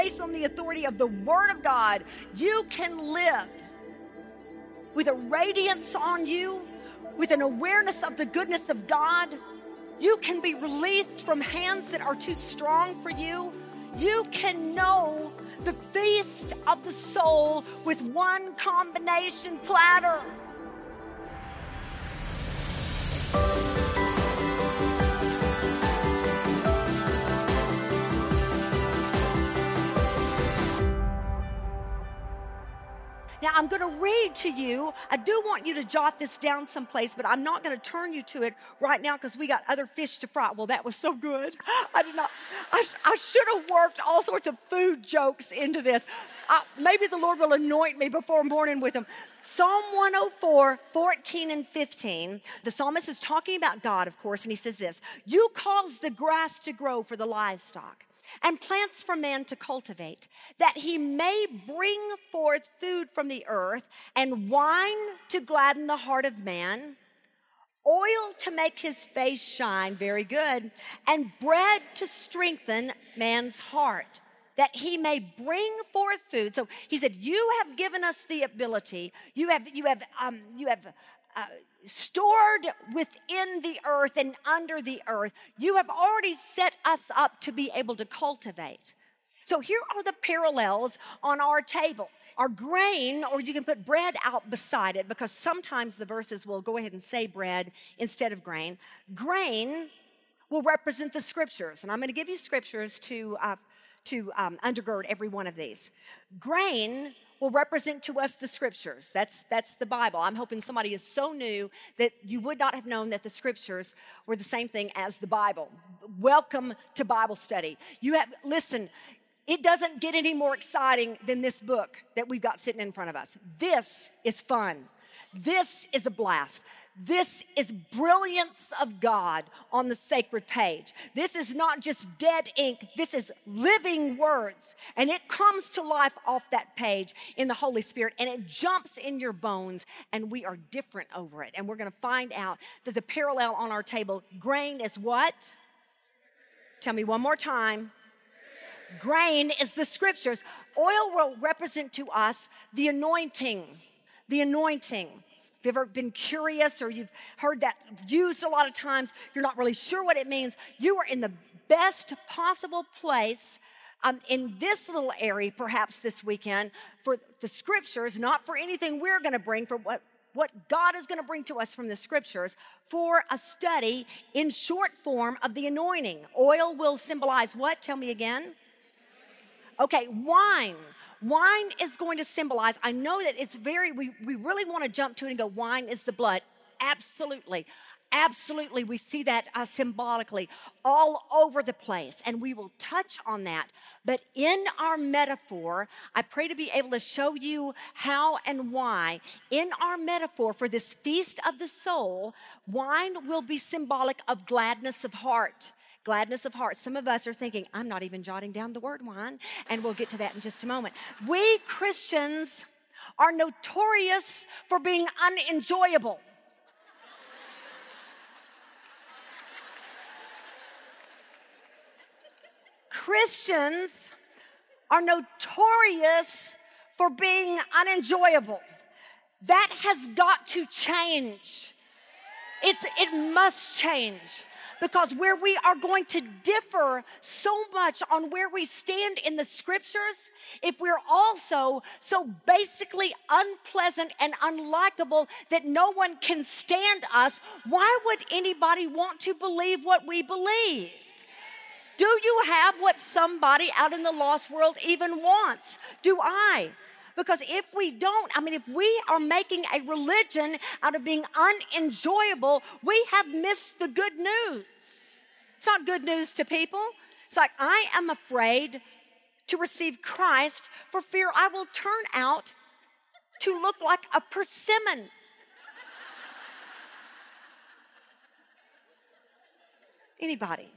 based on the authority of the Word of God, you can live with a radiance on you, with an awareness of the goodness of God. You can be released from hands that are too strong for you. You can know the feast of the soul with one combination platter. Now, I'm going to read to you. I do want you to jot this down someplace, but I'm not going to turn you to it right now because we got other fish to fry. Well, that was so good. I should have worked all sorts of food jokes into this. Maybe the Lord will anoint me before morning with them. Psalm 104, 14 and 15. The psalmist is talking about God, of course, and he says this: "You cause the grass to grow for the livestock, and plants for man to cultivate, that he may bring forth food from the earth, and wine to gladden the heart of man, oil to make his face shine," very good, "and bread to strengthen man's heart, that he may bring forth food." So he said, you have given us the ability, you have stored within the earth and under the earth. You have already set us up to be able to cultivate. So here are the parallels on our table. Our grain, or you can put bread out beside it, because sometimes the verses will go ahead and say bread instead of grain. Grain will represent the scriptures, and I'm going to give you scriptures to undergird every one of these. Grain will represent to us the scriptures. That's the Bible. I'm hoping somebody is so new that you would not have known that the scriptures were the same thing as the Bible. Welcome to Bible study. Listen, it doesn't get any more exciting than this book that we've got sitting in front of us. This is fun. This is a blast. This is brilliance of God on the sacred page. This is not just dead ink. This is living words. And it comes to life off that page in the Holy Spirit. And it jumps in your bones. And we are different over it. And we're going to find out that the parallel on our table, grain is what? Tell me one more time. Grain is the scriptures. Oil will represent to us the anointing. The anointing. If you've ever been curious or you've heard that used a lot of times, you're not really sure what it means, you are in the best possible place in this little area, perhaps this weekend, for the scriptures, not for anything we're going to bring, for what God is going to bring to us from the scriptures, for a study in short form of the anointing. Oil will symbolize what? Tell me again. Okay, wine. Wine is going to symbolize, I know that it's we really want to jump to it and go, wine is the blood. Absolutely. Absolutely. We see that symbolically all over the place, and we will touch on that. But in our metaphor, I pray to be able to show you how and why. In our metaphor for this feast of the soul, wine will be symbolic of gladness of heart. Gladness of heart. Some of us are thinking, I'm not even jotting down the word wine, and we'll get to that in just a moment. We Christians are notorious for being unenjoyable. Christians are notorious for being unenjoyable. That has got to change. It must change. Because where we are going to differ so much on where we stand in the scriptures, if we're also so basically unpleasant and unlikable that no one can stand us, why would anybody want to believe what we believe? Do you have what somebody out in the lost world even wants? Do I? Because if we don't, if we are making a religion out of being unenjoyable, we have missed the good news. It's not good news to people. It's like, I am afraid to receive Christ for fear I will turn out to look like a persimmon. Anybody?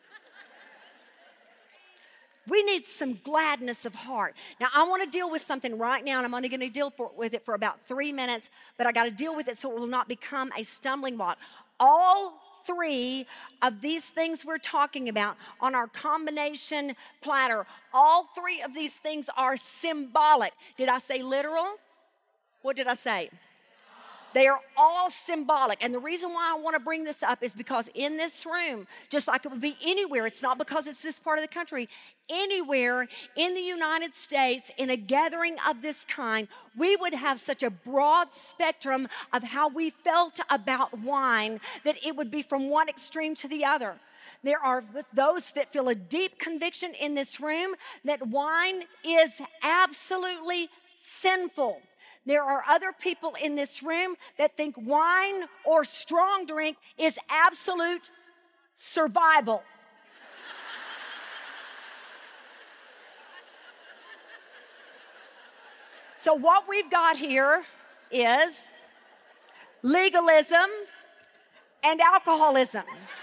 We need some gladness of heart. Now, I want to deal with something right now, and I'm only going to deal with it for about 3 minutes, but I got to deal with it so it will not become a stumbling block. All three of these things we're talking about on our combination platter, all three of these things are symbolic. Did I say literal? What did I say? They are all symbolic. And the reason why I want to bring this up is because in this room, just like it would be anywhere, it's not because it's this part of the country, anywhere in the United States, in a gathering of this kind, we would have such a broad spectrum of how we felt about wine that it would be from one extreme to the other. There are those that feel a deep conviction in this room that wine is absolutely sinful. There are other people in this room that think wine or strong drink is absolute survival. So what we've got here is legalism and alcoholism.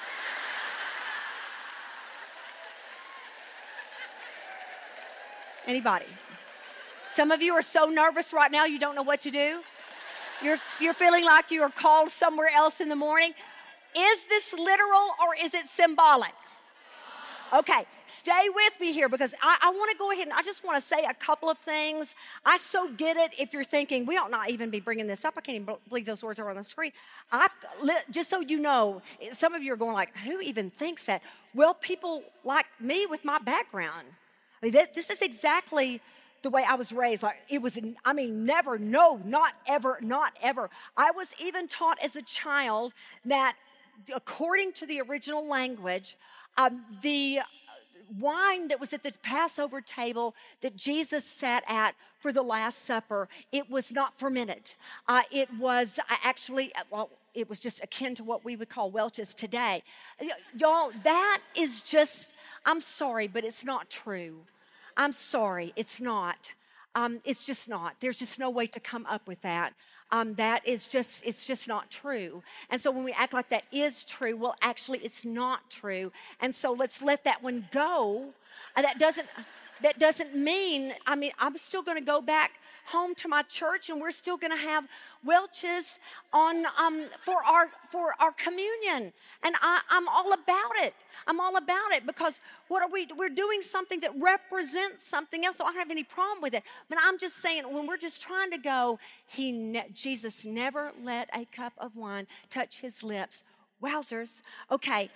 Anybody? Some of you are so nervous right now you don't know what to do. You're feeling like you are called somewhere else in the morning. Is this literal or is it symbolic? Okay, stay with me here because I want to go ahead and I just want to say a couple of things. I so get it if you're thinking, we ought not even be bringing this up. I can't even believe those words are on the screen. Just so you know, some of you are going like, who even thinks that? Well, people like me with my background. I mean, this is exactly the way I was raised. Like it was, never, no, not ever, not ever. I was even taught as a child that according to the original language, the wine that was at the Passover table that Jesus sat at for the Last Supper, it was not fermented. It was actually, it was just akin to what we would call Welch's today. Y'all, that is just, I'm sorry, but it's not true. I'm sorry, it's not. It's just not. There's just no way to come up with that. It's just not true. And so when we act like that is true, well, actually, it's not true. And so let's let that one go. That doesn't mean, I'm still going to go back home to my church and we're still going to have Welch's on for our communion. And I'm all about it. I'm all about it because we're doing something that represents something else. So I don't have any problem with it. But I'm just saying when we're just trying to go, Jesus never let a cup of wine touch his lips. Wowzers. Okay.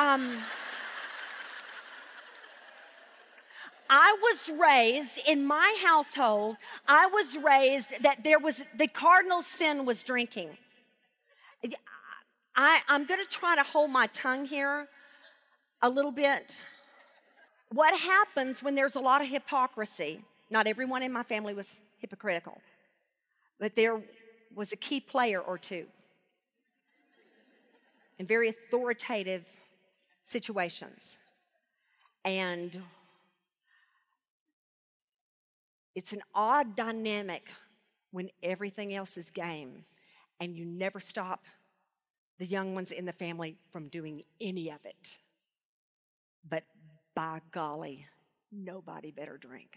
I was raised in my household, I was raised that the cardinal sin was drinking. I'm going to try to hold my tongue here a little bit. What happens when there's a lot of hypocrisy? Not everyone in my family was hypocritical, but there was a key player or two in very authoritative situations. And it's an odd dynamic when everything else is game and you never stop the young ones in the family from doing any of it. But by golly, nobody better drink.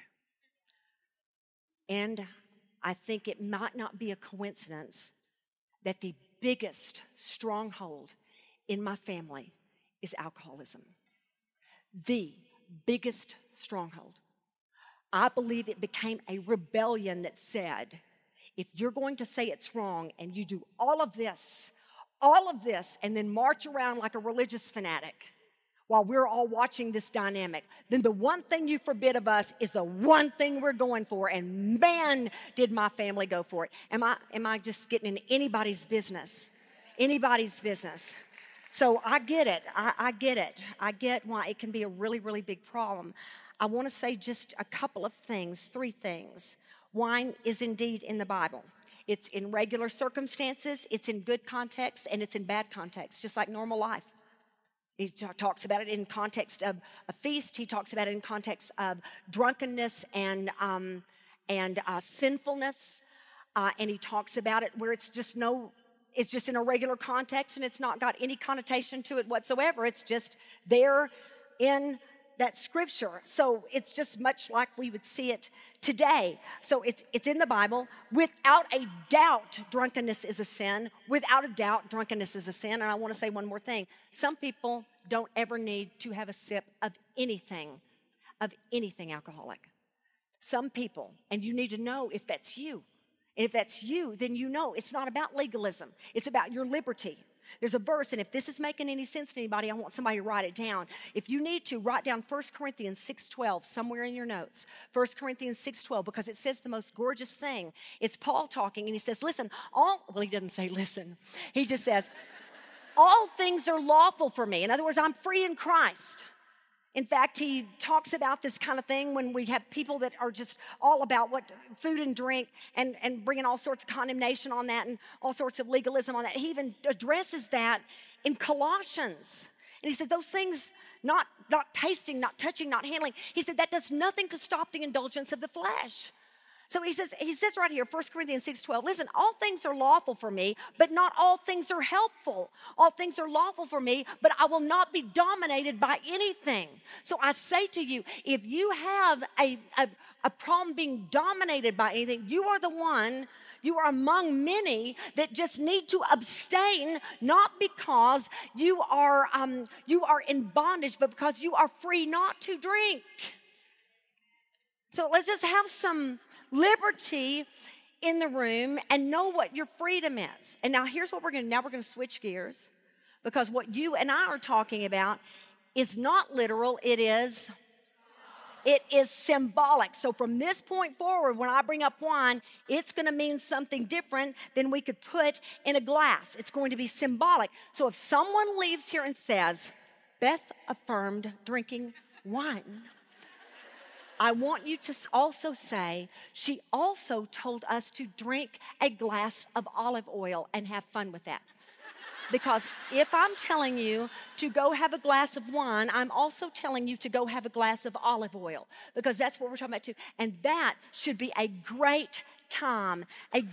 And I think it might not be a coincidence that the biggest stronghold in my family is alcoholism. The biggest stronghold. I believe it became a rebellion that said, if you're going to say it's wrong and you do all of this, and then march around like a religious fanatic while we're all watching this dynamic, then the one thing you forbid of us is the one thing we're going for. And man, did my family go for it. Am I just getting in anybody's business? Anybody's business. So I get it. I get it. I get why it can be a really, really big problem. I want to say just a couple of things, 3 things. Wine is indeed in the Bible. It's in regular circumstances, it's in good context, and it's in bad context, just like normal life. He talks about it in context of a feast. He talks about it in context of drunkenness and sinfulness. And he talks about it where it's just in a regular context and it's not got any connotation to it whatsoever. It's just there in that scripture. So it's just much like we would see it today. So it's in the Bible. Without a doubt, drunkenness is a sin. Without a doubt, drunkenness is a sin. And I want to say one more thing. Some people don't ever need to have a sip of anything alcoholic. Some people, and you need to know if that's you. And if that's you, then you know it's not about legalism. It's about your liberty. There's a verse, and if this is making any sense to anybody, I want somebody to write it down. If you need to, write down 1 Corinthians 6:12 somewhere in your notes. 1 Corinthians 6:12, because it says the most gorgeous thing. It's Paul talking, and he says, listen, he doesn't say listen. He just says, all things are lawful for me. In other words, I'm free in Christ. In fact, he talks about this kind of thing when we have people that are just all about what food and drink and bringing all sorts of condemnation on that and all sorts of legalism on that. He even addresses that in Colossians. And he said those things, not tasting, not touching, not handling, he said that does nothing to stop the indulgence of the flesh. So he says right here, 1 Corinthians 6:12, listen, all things are lawful for me, but not all things are helpful. All things are lawful for me, but I will not be dominated by anything. So I say to you, if you have a problem being dominated by anything, you are among many that just need to abstain, not because you are in bondage, but because you are free not to drink. So let's just have some liberty in the room and know what your freedom is. And now here's what we're going to switch gears, because what you and I are talking about is not literal, it is symbolic. So from this point forward, when I bring up wine, it's going to mean something different than we could put in a glass. It's going to be symbolic. So if someone leaves here and says, Beth affirmed drinking wine, I want you to also say, she also told us to drink a glass of olive oil and have fun with that. Because if I'm telling you to go have a glass of wine, I'm also telling you to go have a glass of olive oil, because that's what we're talking about too. And that should be a great time,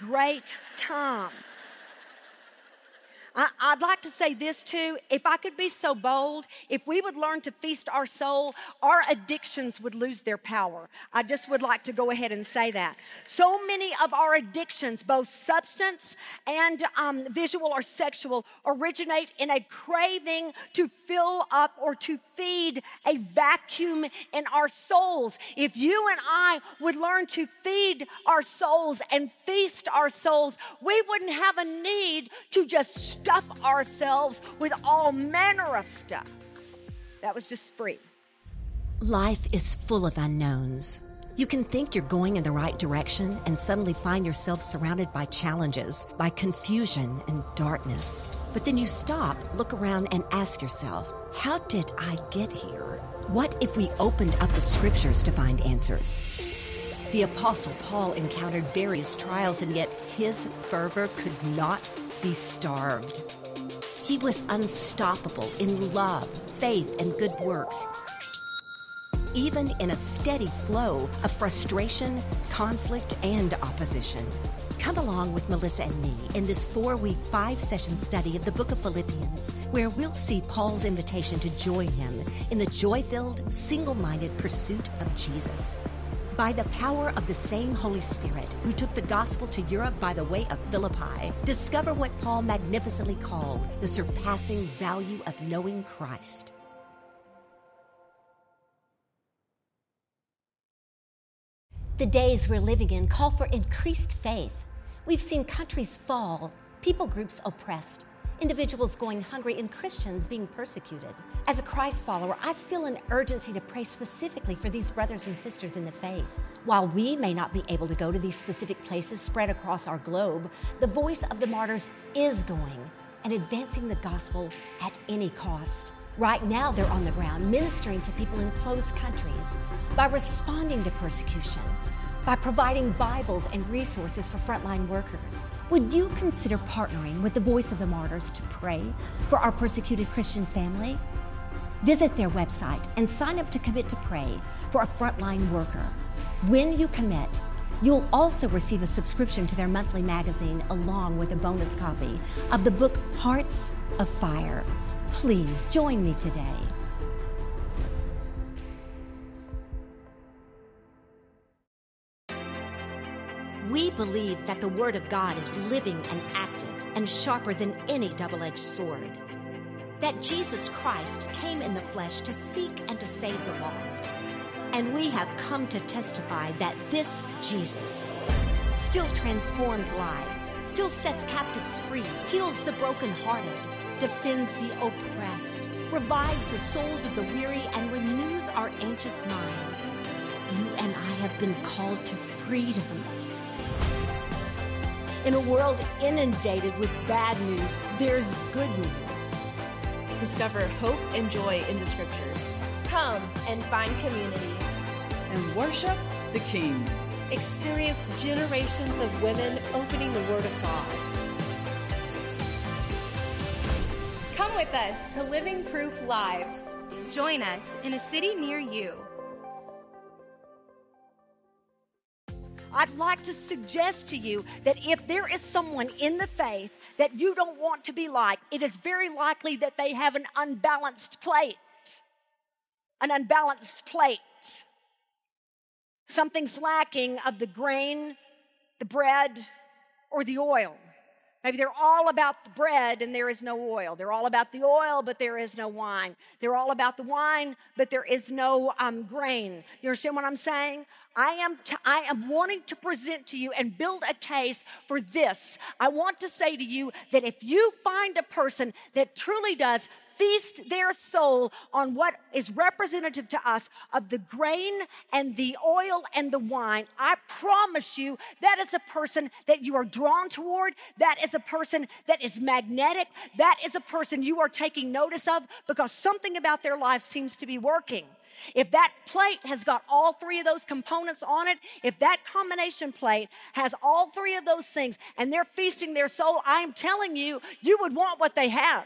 I'd like to say this too. If I could be so bold, if we would learn to feast our soul, our addictions would lose their power. I just would like to go ahead and say that. So many of our addictions, both substance and visual or sexual, originate in a craving to fill up or to feed a vacuum in our souls. If you and I would learn to feed our souls and feast our souls, we wouldn't have a need to just stuff ourselves with all manner of stuff. That was just free. Life is full of unknowns. You can think you're going in the right direction and suddenly find yourself surrounded by challenges, by confusion and darkness. But then you stop, look around, and ask yourself, how did I get here? What if we opened up the scriptures to find answers? The Apostle Paul encountered various trials, and yet his fervor could not be starved. He was unstoppable in love, faith, and good works, even in a steady flow of frustration, conflict, and opposition. Come along with Melissa and me in this 4-week, 5-session study of the book of Philippians, where we'll see Paul's invitation to join him in the joy-filled, single-minded pursuit of Jesus. By the power of the same Holy Spirit who took the gospel to Europe by the way of Philippi, discover what Paul magnificently called the surpassing value of knowing Christ. The days we're living in call for increased faith. We've seen countries fall, people groups oppressed, individuals going hungry, and Christians being persecuted. As a Christ follower, I feel an urgency to pray specifically for these brothers and sisters in the faith. While we may not be able to go to these specific places spread across our globe, the voice of the martyrs is going and advancing the gospel at any cost. Right now, they're on the ground ministering to people in closed countries by responding to persecution, by providing Bibles and resources for frontline workers. Would you consider partnering with the Voice of the Martyrs to pray for our persecuted Christian family? Visit their website and sign up to commit to pray for a frontline worker. When you commit, you'll also receive a subscription to their monthly magazine along with a bonus copy of the book Hearts of Fire. Please join me today. We believe that the Word of God is living and active and sharper than any double-edged sword. That Jesus Christ came in the flesh to seek and to save the lost. And we have come to testify that this Jesus still transforms lives, still sets captives free, heals the brokenhearted, defends the oppressed, revives the souls of the weary, and renews our anxious minds. You and I have been called to freedom. In a world inundated with bad news, there's good news. Discover hope and joy in the Scriptures. Come and find community. And worship the King. Experience generations of women opening the Word of God. Come with us to Living Proof Live. Join us in a city near you. I'd like to suggest to you that if there is someone in the faith that you don't want to be like, it is very likely that they have an unbalanced plate. An unbalanced plate. Something's lacking of the grain, the bread, or the oil. Maybe they're all about the bread and there is no oil. They're all about the oil, but there is no wine. They're all about the wine, but there is no grain. You understand what I'm saying? I am wanting to present to you and build a case for this. I want to say to you that if you find a person that truly does feast their soul on what is representative to us of the grain and the oil and the wine, I promise you that is a person that you are drawn toward. That is a person that is magnetic. That is a person you are taking notice of because something about their life seems to be working. If that plate has got all three of those components on it, if that combination plate has all three of those things and they're feasting their soul, I am telling you, you would want what they have.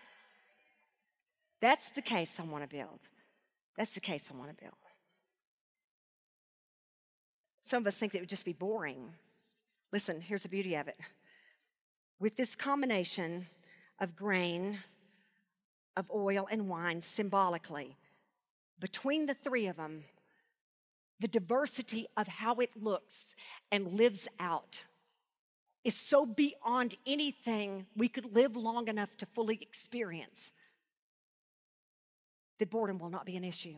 That's the case I want to build. That's the case I want to build. Some of us think that it would just be boring. Listen, here's the beauty of it. With this combination of grain, of oil, and wine symbolically, between the three of them, the diversity of how it looks and lives out is so beyond anything we could live long enough to fully experience that boredom will not be an issue.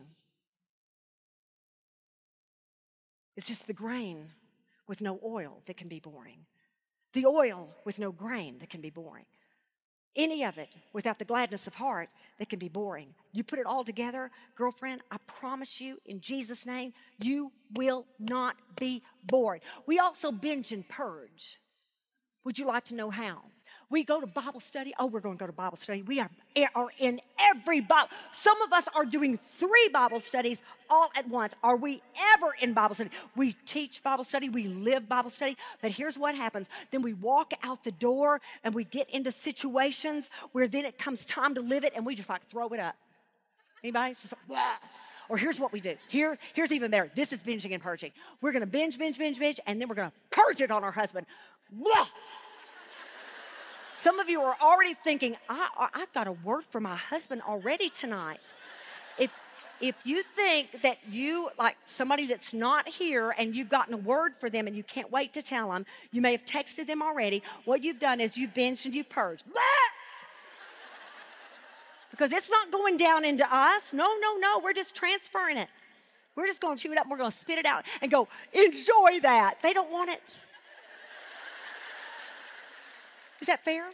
It's just the grain with no oil that can be boring. The oil with no grain that can be boring. Any of it without the gladness of heart that can be boring. You put it all together, girlfriend, I promise you in Jesus' name, you will not be bored. We also binge and purge. Would you like to know how? We go to Bible study. Oh, we're going to go to Bible study. We are in every Bible. Some of us are doing 3 Bible studies all at once. Are we ever in Bible study? We teach Bible study. We live Bible study. But here's what happens. Then we walk out the door and we get into situations where then it comes time to live it and we just like throw it up. Anybody? It's just like, blah. Or here's what we do. Here's even better. This is binging and purging. We're going to binge, and then we're going to purge it on our husband. Blah. Some of you are already thinking, I've got a word for my husband already tonight. If you think that you, like somebody that's not here and you've gotten a word for them and you can't wait to tell them, you may have texted them already. What you've done is you've binged and you've purged. Blah! Because it's not going down into us. No. We're just transferring it. We're just going to chew it up and we're going to spit it out and go, enjoy that. They don't want it. Is that fair?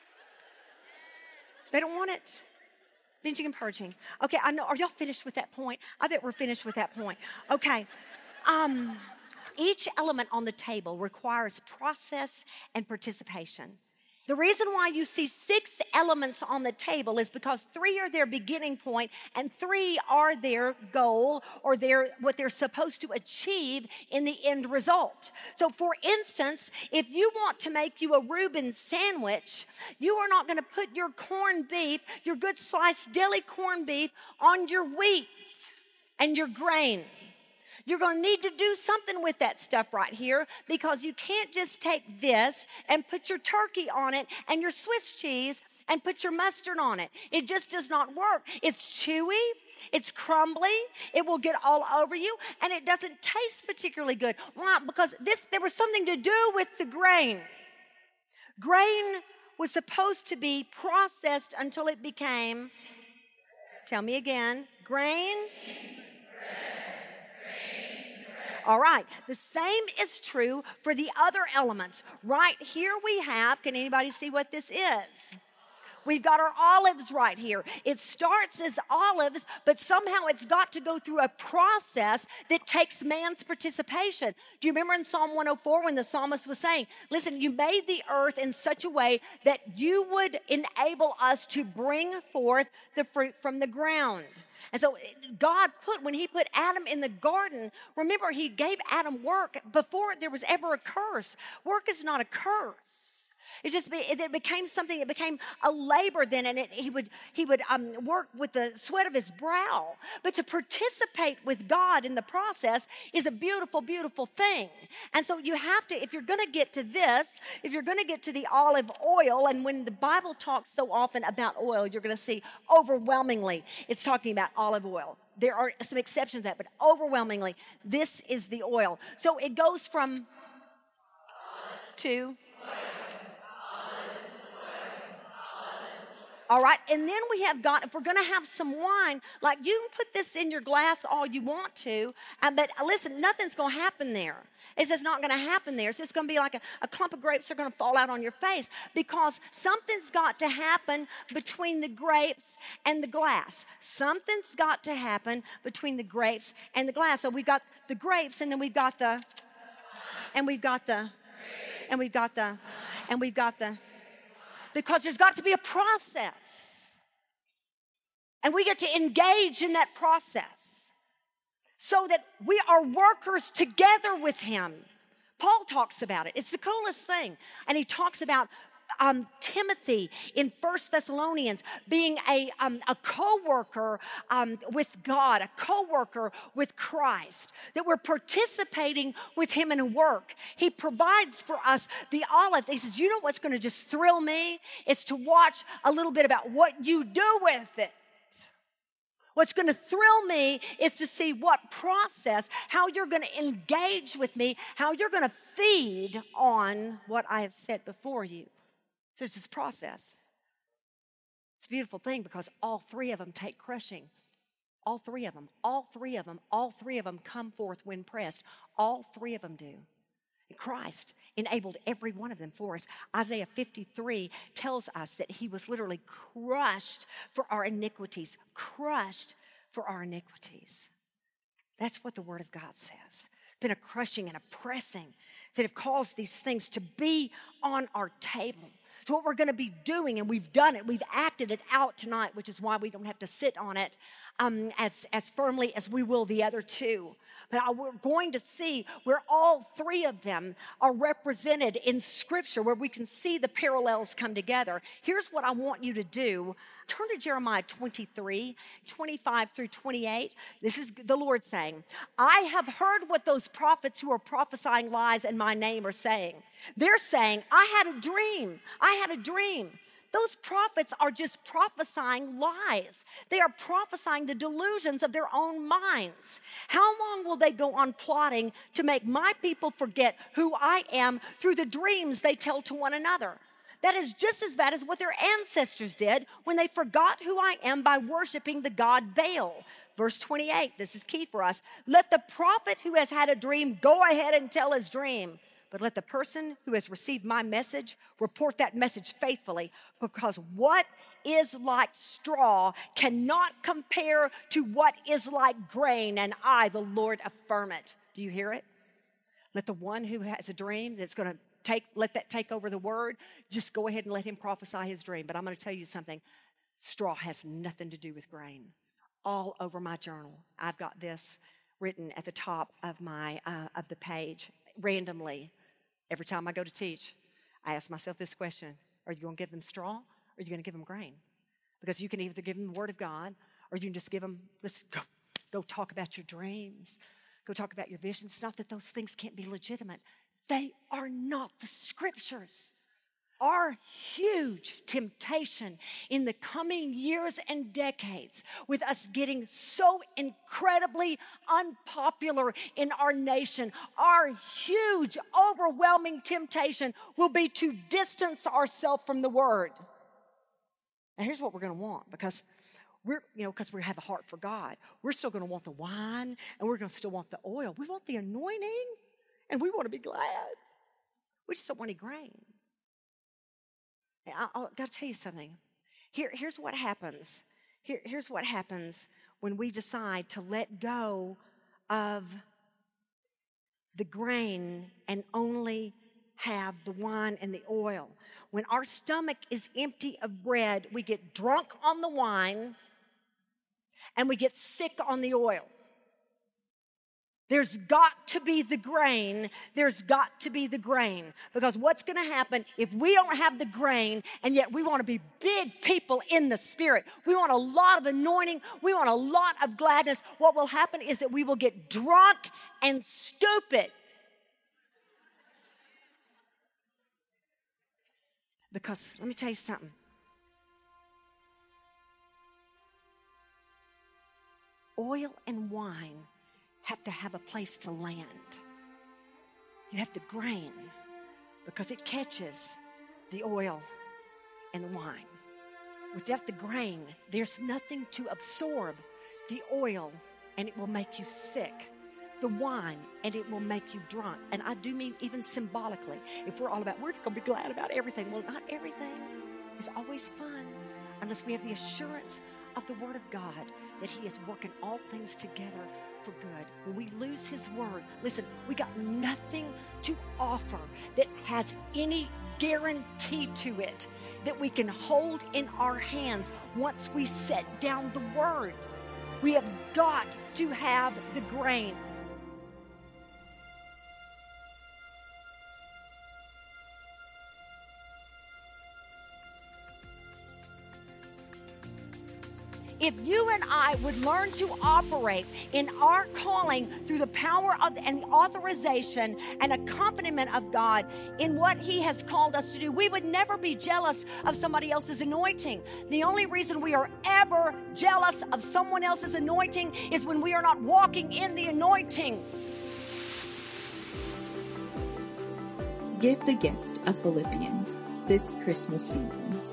They don't want it. Binging and purging. Okay, I know. Are y'all finished with that point? I bet we're finished with that point. Okay. Each element on the table requires process and participation. The reason why you see 6 elements on the table is because 3 are their beginning point and 3 are their goal or what they're supposed to achieve in the end result. So for instance, if you want to make you a Reuben sandwich, you are not going to put your corned beef, your good sliced deli corned beef on your wheat and your grain. You're going to need to do something with that stuff right here because you can't just take this and put your turkey on it and your Swiss cheese and put your mustard on it. It just does not work. It's chewy. It's crumbly. It will get all over you, and it doesn't taste particularly good. Why? Because there was something to do with the grain. Grain was supposed to be processed until it became, tell me again, grain? All right, the same is true for the other elements. Right here we have, can anybody see what this is? We've got our olives right here. It starts as olives, but somehow it's got to go through a process that takes man's participation. Do you remember in Psalm 104 when the psalmist was saying, listen, you made the earth in such a way that you would enable us to bring forth the fruit from the ground. And so God when he put Adam in the garden, remember he gave Adam work before there was ever a curse. Work is not a curse. It became something, it became a labor then, and he would work with the sweat of his brow. But to participate with God in the process is a beautiful, beautiful thing. And so you have to, if you're going to get to this, if you're going to get to the olive oil, and when the Bible talks so often about oil, you're going to see overwhelmingly it's talking about olive oil. There are some exceptions to that, but overwhelmingly, this is the oil. So it goes from to... All right, and then we have got, if we're going to have some wine, like you can put this in your glass all you want to, but listen, nothing's going to happen there. It's just not going to happen there. It's just going to be like a clump of grapes are going to fall out on your face because something's got to happen between the grapes and the glass. Something's got to happen between the grapes and the glass. So we've got the grapes, and then we've got the, and we've got the, and we've got the, and we've got the, because there's got to be a process. And we get to engage in that process so that we are workers together with him. Paul talks about it. It's the coolest thing. And he talks about Timothy in 1 Thessalonians being a co-worker with God, a co-worker with Christ, that we're participating with him in work. He provides for us the olives. He says, you know what's going to just thrill me? It's to watch a little bit about what you do with it. What's going to thrill me is to see what process, how you're going to engage with me, how you're going to feed on what I have set before you. So it's this process. It's a beautiful thing because all three of them take crushing. All three of them come forth when pressed. All three of them do. And Christ enabled every one of them for us. Isaiah 53 tells us that he was literally crushed for our iniquities. Crushed for our iniquities. That's what the Word of God says. It's been a crushing and a pressing that have caused these things to be on our table. It's what we're going to be doing, and we've done it. We've acted it out tonight, which is why we don't have to sit on it as firmly as we will the other two. But we're going to see where all three of them are represented in Scripture, where we can see the parallels come together. Here's what I want you to do. Turn to Jeremiah 23, 25 through 28. This is the Lord saying, I have heard what those prophets who are prophesying lies in my name are saying. They're saying, I had a dream. I had a dream. Those prophets are just prophesying lies. They are prophesying the delusions of their own minds. How long will they go on plotting to make my people forget who I am through the dreams they tell to one another? That is just as bad as what their ancestors did when they forgot who I am by worshiping the god Baal. Verse 28, this is key for us. Let the prophet who has had a dream go ahead and tell his dream. But let the person who has received my message report that message faithfully, because what is like straw cannot compare to what is like grain, and I, the Lord, affirm it. Do you hear it? Let the one who has a dream that's going to let that take over the word, just go ahead and let him prophesy his dream. But I'm going to tell you something. Straw has nothing to do with grain. All over my journal, I've got this written at the top of my of the page randomly. Every time I go to teach, I ask myself this question: are you going to give them straw, or are you going to give them grain? Because you can either give them the word of God, or you can just give them, let's go talk about your dreams. Go talk about your visions. It's not that those things can't be legitimate. They are not the Scriptures. our huge temptation in the coming years and decades, with us getting so incredibly unpopular in our nation, our huge, overwhelming temptation will be to distance ourselves from the Word. Now, here's what we're going to want, because because we have a heart for God. We're still going to want the wine, and we're going to still want the oil. We want the anointing, and we want to be glad. We just don't want any grain. I've got to tell you something. Here's what happens. Here's what happens when we decide to let go of the grain and only have the wine and the oil. When our stomach is empty of bread, we get drunk on the wine and we get sick on the oil. There's got to be the grain. There's got to be the grain. Because what's going to happen if we don't have the grain and yet we want to be big people in the Spirit? We want a lot of anointing. We want a lot of gladness. What will happen is that we will get drunk and stupid. Because let me tell you something. Oil and wine have to have a place to land. You have the grain because it catches the oil and the wine. Without the grain, there's nothing to absorb the oil, and it will make you sick. The wine, and it will make you drunk. And I do mean even symbolically. If we're all about, we're just going to be glad about everything. Well, not everything is always fun unless we have the assurance of the Word of God that He is working all things together for good. When we lose His Word, listen, we got nothing to offer that has any guarantee to it that we can hold in our hands once we set down the Word. We have got to have the grain. If you and I would learn to operate in our calling through the power of and the authorization and accompaniment of God in what He has called us to do, we would never be jealous of somebody else's anointing. The only reason we are ever jealous of someone else's anointing is when we are not walking in the anointing. Give the gift of Philippians this Christmas season.